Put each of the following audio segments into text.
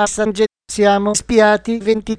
Assange, siamo spiati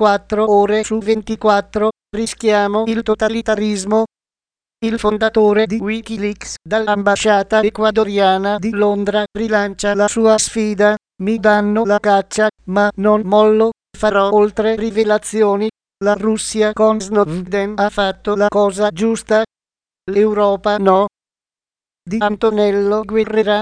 24 ore su 24, rischiamo il totalitarismo. Il fondatore di Wikileaks, dall'ambasciata ecuadoriana di Londra, rilancia la sua sfida. Mi danno la caccia, ma non mollo, farò oltre rivelazioni. La Russia con Snowden ha fatto la cosa giusta, l'Europa no. Di Antonello Guerrera.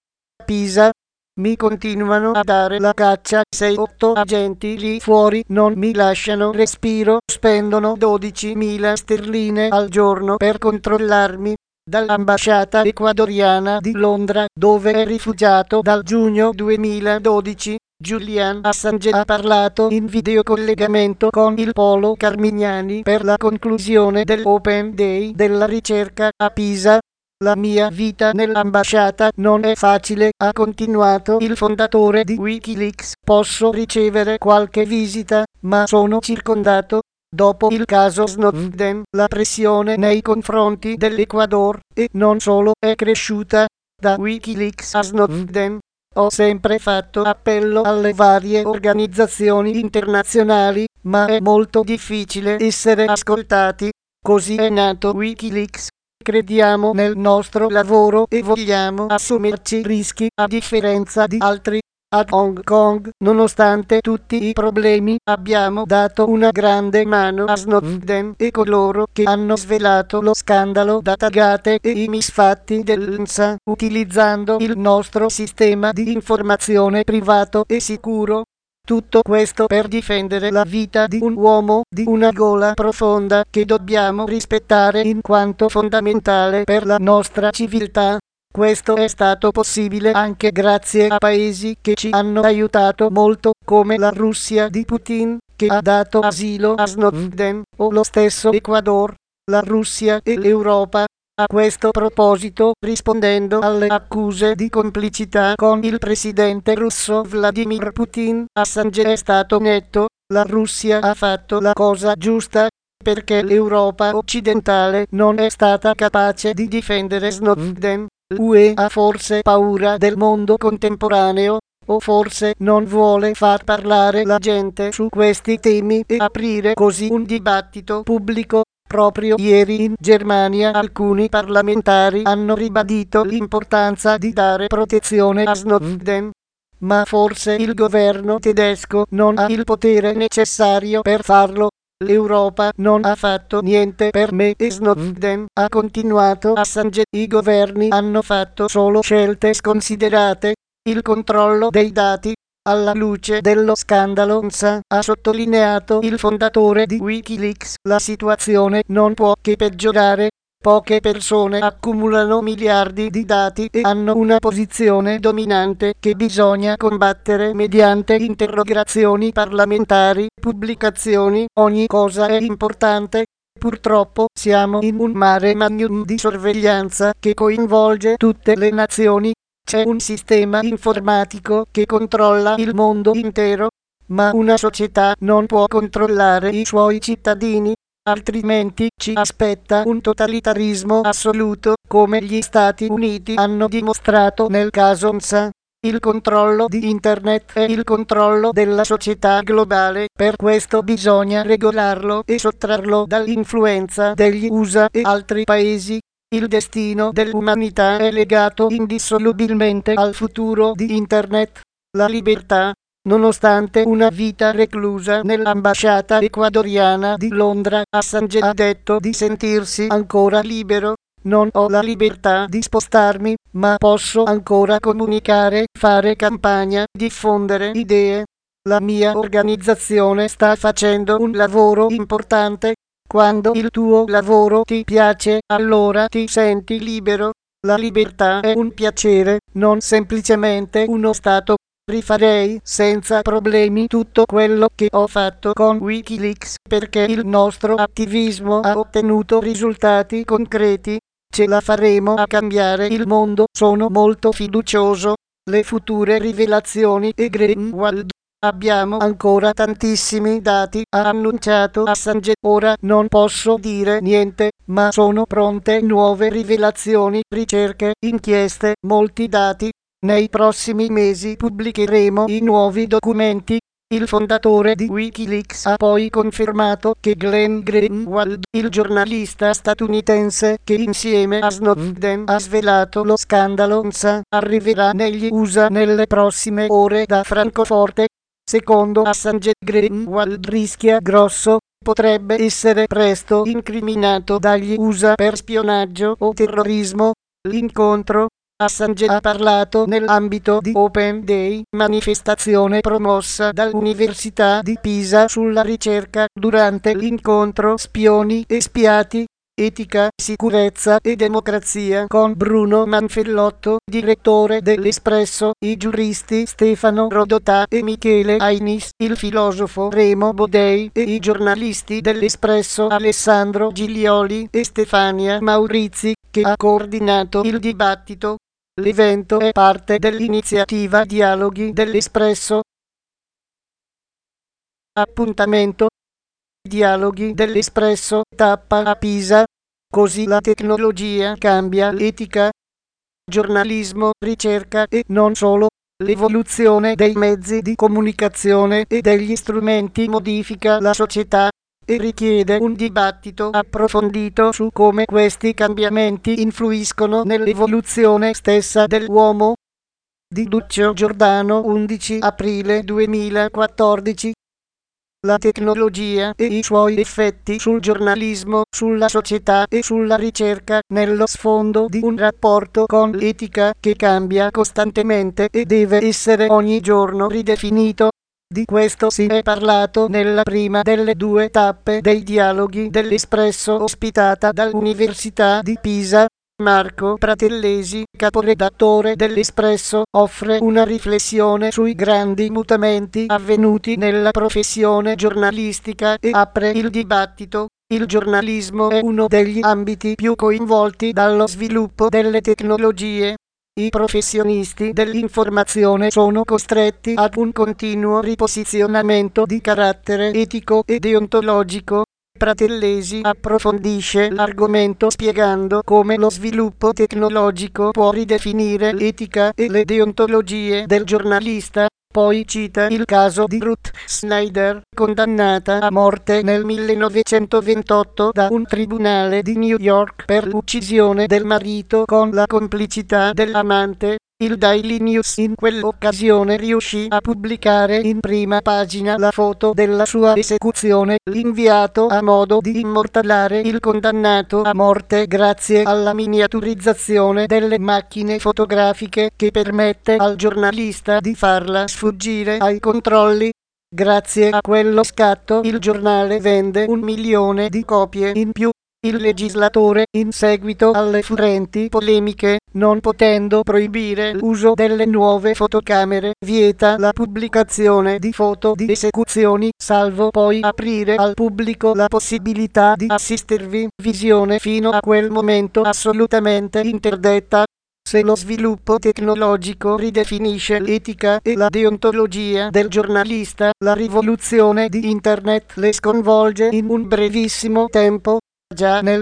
Pisa. Mi continuano a dare la caccia, 6-8 agenti lì fuori non mi lasciano respiro, spendono 12.000 sterline al giorno per controllarmi. Dall'ambasciata ecuadoriana di Londra, dove è rifugiato dal giugno 2012, Julian Assange ha parlato in videocollegamento con il Polo Carmignani per la conclusione dell'Open Day della ricerca a Pisa. La mia vita nell'ambasciata non è facile, ha continuato il fondatore di Wikileaks. Posso ricevere qualche visita, ma sono circondato. Dopo il caso Snowden, la pressione nei confronti dell'Ecuador, e non solo, è cresciuta. Da Wikileaks a Snowden, ho sempre fatto appello alle varie organizzazioni internazionali, ma è molto difficile essere ascoltati. Così è nato Wikileaks. Crediamo nel nostro lavoro e vogliamo assumerci rischi, a differenza di altri. Ad Hong Kong, nonostante tutti i problemi, abbiamo dato una grande mano a Snowden e coloro che hanno svelato lo scandalo Datagate e i misfatti dell'NSA, utilizzando il nostro sistema di informazione privato e sicuro. Tutto questo per difendere la vita di un uomo di una gola profonda che dobbiamo rispettare in quanto fondamentale per la nostra civiltà. Questo è stato possibile anche grazie a paesi che ci hanno aiutato molto, come la Russia di Putin, che ha dato asilo a Snowden, o lo stesso Ecuador, la Russia e l'Europa. A questo proposito, rispondendo alle accuse di complicità con il presidente russo Vladimir Putin, Assange è stato netto: la Russia ha fatto la cosa giusta, perché l'Europa occidentale non è stata capace di difendere Snowden. L'UE ha forse paura del mondo contemporaneo, o forse non vuole far parlare la gente su questi temi e aprire così un dibattito pubblico. Proprio ieri in Germania alcuni parlamentari hanno ribadito l'importanza di dare protezione a Snowden. Ma forse il governo tedesco non ha il potere necessario per farlo. L'Europa non ha fatto niente per me e Snowden, ha continuato Assange. I governi hanno fatto solo scelte sconsiderate. Il controllo dei dati, alla luce dello scandalo NSA, ha sottolineato il fondatore di Wikileaks, la situazione non può che peggiorare. Poche persone accumulano miliardi di dati e hanno una posizione dominante che bisogna combattere mediante interrogazioni parlamentari, pubblicazioni, ogni cosa è importante. Purtroppo siamo in un mare magnum di sorveglianza che coinvolge tutte le nazioni. C'è un sistema informatico che controlla il mondo intero, ma una società non può controllare i suoi cittadini, altrimenti ci aspetta un totalitarismo assoluto, come gli Stati Uniti hanno dimostrato nel caso NSA. Il controllo di Internet è il controllo della società globale, per questo bisogna regolarlo e sottrarlo dall'influenza degli USA e altri paesi. Il destino dell'umanità è legato indissolubilmente al futuro di Internet. La libertà. Nonostante una vita reclusa nell'ambasciata ecuadoriana di Londra, Assange ha detto di sentirsi ancora libero. Non ho la libertà di spostarmi, ma posso ancora comunicare, fare campagna, diffondere idee. La mia organizzazione sta facendo un lavoro importante. Quando il tuo lavoro ti piace, allora ti senti libero. La libertà è un piacere, non semplicemente uno stato. Rifarei senza problemi tutto quello che ho fatto con Wikileaks, perché il nostro attivismo ha ottenuto risultati concreti. Ce la faremo a cambiare il mondo, sono molto fiducioso. Le future rivelazioni e Greenwald. Abbiamo ancora tantissimi dati, ha annunciato Assange. Ora non posso dire niente, ma sono pronte nuove rivelazioni, ricerche, inchieste, molti dati. Nei prossimi mesi pubblicheremo i nuovi documenti. Il fondatore di Wikileaks ha poi confermato che Glenn Greenwald, il giornalista statunitense che insieme a Snowden ha svelato lo scandalo NSA, arriverà negli USA nelle prossime ore da Francoforte. Secondo Assange, Greenwald rischia grosso, potrebbe essere presto incriminato dagli USA per spionaggio o terrorismo. L'incontro. Assange ha parlato nell'ambito di Open Day, manifestazione promossa dall'Università di Pisa sulla ricerca. Durante l'incontro Spioni e spiati, etica, sicurezza e democrazia con Bruno Manfellotto, direttore dell'Espresso, i giuristi Stefano Rodotà e Michele Ainis, il filosofo Remo Bodei e i giornalisti dell'Espresso Alessandro Giglioli e Stefania Maurizi, che ha coordinato il dibattito. L'evento è parte dell'iniziativa Dialoghi dell'Espresso. Appuntamento. Dialoghi dell'Espresso, tappa a Pisa. Così la tecnologia cambia l'etica. Giornalismo, ricerca e non solo. L'evoluzione dei mezzi di comunicazione e degli strumenti modifica la società e richiede un dibattito approfondito su come questi cambiamenti influiscono nell'evoluzione stessa dell'uomo. Di Duccio Giordano, 11 aprile 2014. La tecnologia e i suoi effetti sul giornalismo, sulla società e sulla ricerca, nello sfondo di un rapporto con l'etica che cambia costantemente e deve essere ogni giorno ridefinito. Di questo si è parlato nella prima delle due tappe dei dialoghi dell'Espresso ospitata dall'Università di Pisa. Marco Pratellesi, caporedattore dell'Espresso, offre una riflessione sui grandi mutamenti avvenuti nella professione giornalistica e apre il dibattito. Il giornalismo è uno degli ambiti più coinvolti dallo sviluppo delle tecnologie. I professionisti dell'informazione sono costretti ad un continuo riposizionamento di carattere etico e deontologico. Pratellesi approfondisce l'argomento spiegando come lo sviluppo tecnologico può ridefinire l'etica e le deontologie del giornalista. Poi cita il caso di Ruth Snyder, condannata a morte nel 1928 da un tribunale di New York per l'uccisione del marito con la complicità dell'amante. Il Daily News in quell'occasione riuscì a pubblicare in prima pagina la foto della sua esecuzione. L'inviato ha modo di immortalare il condannato a morte grazie alla miniaturizzazione delle macchine fotografiche che permette al giornalista di farla sfuggire ai controlli. Grazie a quello scatto il giornale vende 1 milione di copie in più. Il legislatore, in seguito alle furenti polemiche, non potendo proibire l'uso delle nuove fotocamere, vieta la pubblicazione di foto di esecuzioni, salvo poi aprire al pubblico la possibilità di assistervi, visione fino a quel momento assolutamente interdetta. Se lo sviluppo tecnologico ridefinisce l'etica e la deontologia del giornalista, la rivoluzione di Internet le sconvolge in un brevissimo tempo. Già nel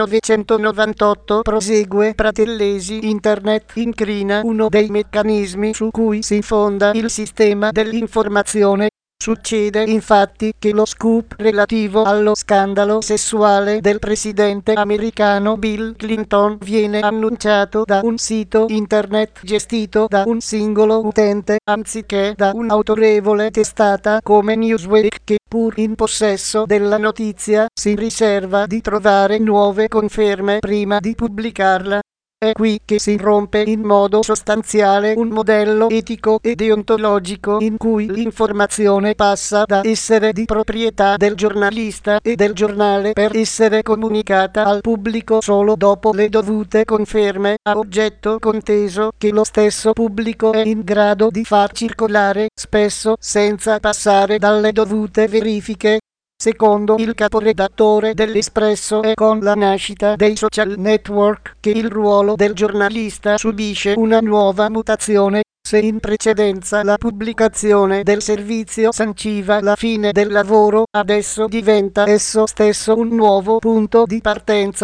1998, prosegue Pratellesi, Internet incrina uno dei meccanismi su cui si fonda il sistema dell'informazione. Succede infatti che lo scoop relativo allo scandalo sessuale del presidente americano Bill Clinton viene annunciato da un sito internet gestito da un singolo utente, anziché da un'autorevole testata come Newsweek che, pur in possesso della notizia, si riserva di trovare nuove conferme prima di pubblicarla. È qui che si rompe in modo sostanziale un modello etico e deontologico in cui l'informazione passa da essere di proprietà del giornalista e del giornale per essere comunicata al pubblico solo dopo le dovute conferme, a oggetto conteso che lo stesso pubblico è in grado di far circolare, spesso senza passare dalle dovute verifiche. Secondo il caporedattore dell'Espresso è con la nascita dei social network che il ruolo del giornalista subisce una nuova mutazione. Se in precedenza la pubblicazione del servizio sanciva la fine del lavoro, adesso diventa esso stesso un nuovo punto di partenza.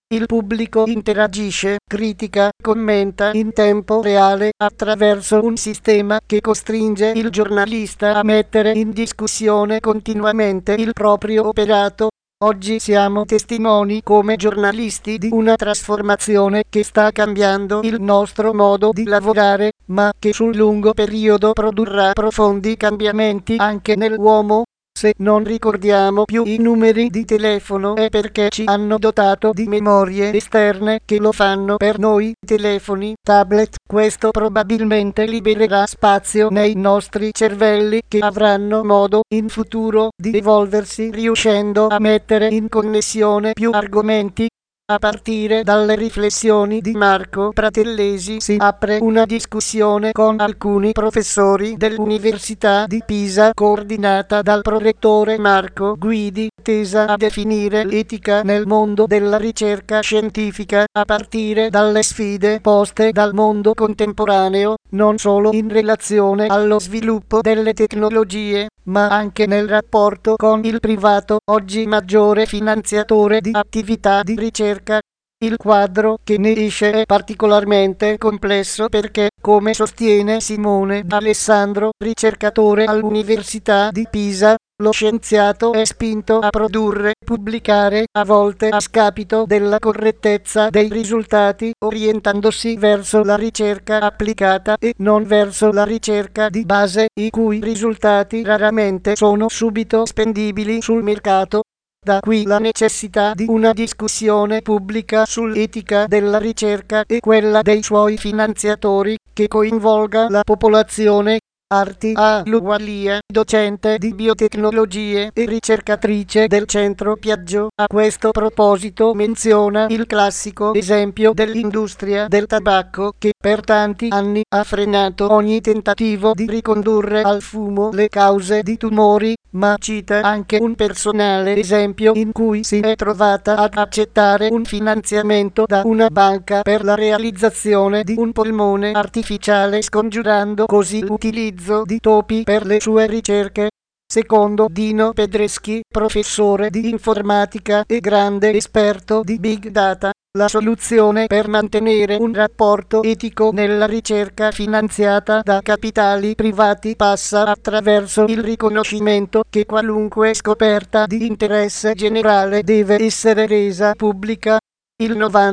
Il pubblico interagisce, critica, commenta in tempo reale attraverso un sistema che costringe il giornalista a mettere in discussione continuamente il proprio operato. Oggi siamo testimoni come giornalisti di una trasformazione che sta cambiando il nostro modo di lavorare, ma che sul lungo periodo produrrà profondi cambiamenti anche nell'uomo. Se non ricordiamo più i numeri di telefono è perché ci hanno dotato di memorie esterne che lo fanno per noi, telefoni, tablet. Questo probabilmente libererà spazio nei nostri cervelli che avranno modo in futuro di evolversi riuscendo a mettere in connessione più argomenti. A partire dalle riflessioni di Marco Pratellesi si apre una discussione con alcuni professori dell'Università di Pisa coordinata dal prorettore Marco Guidi, tesa a definire l'etica nel mondo della ricerca scientifica a partire dalle sfide poste dal mondo contemporaneo, non solo in relazione allo sviluppo delle tecnologie, ma anche nel rapporto con il privato, oggi maggiore finanziatore di attività di ricerca. Il quadro che ne esce è particolarmente complesso perché, come sostiene Simone D'Alessandro, ricercatore all'Università di Pisa, lo scienziato è spinto a produrre, pubblicare, a volte a scapito della correttezza dei risultati, orientandosi verso la ricerca applicata e non verso la ricerca di base, i cui risultati raramente sono subito spendibili sul mercato. Da qui la necessità di una discussione pubblica sull'etica della ricerca e quella dei suoi finanziatori, che coinvolga la popolazione. Arti A. Lugualia, docente di biotecnologie e ricercatrice del Centro Piaggio, a questo proposito menziona il classico esempio dell'industria del tabacco che per tanti anni ha frenato ogni tentativo di ricondurre al fumo le cause di tumori, ma cita anche un personale esempio in cui si è trovata ad accettare un finanziamento da una banca per la realizzazione di un polmone artificiale, scongiurando così l'utilizzo di topi per le sue ricerche. Secondo Dino Pedreschi, professore di informatica e grande esperto di big data, la soluzione per mantenere un rapporto etico nella ricerca finanziata da capitali privati passa attraverso il riconoscimento che qualunque scoperta di interesse generale deve essere resa pubblica. Il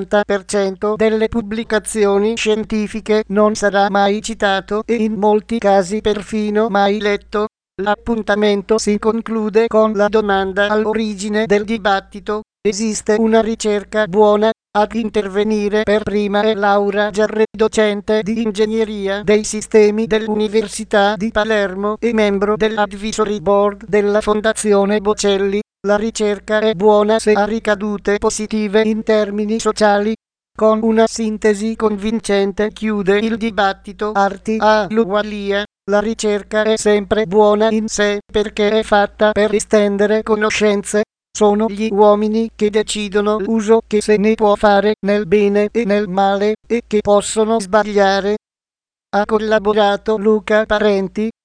90% delle pubblicazioni scientifiche non sarà mai citato e in molti casi perfino mai letto. L'appuntamento si conclude con la domanda all'origine del dibattito: esiste una ricerca buona? Ad intervenire per prima è Laura Giarre, docente di ingegneria dei sistemi dell'Università di Palermo e membro dell'Advisory Board della Fondazione Bocelli. La ricerca è buona se ha ricadute positive in termini sociali. Con una sintesi convincente chiude il dibattito Arti A. Lugualia. La ricerca è sempre buona in sé perché è fatta per estendere conoscenze. Sono gli uomini che decidono l'uso che se ne può fare nel bene e nel male e che possono sbagliare. Ha collaborato Luca Parenti.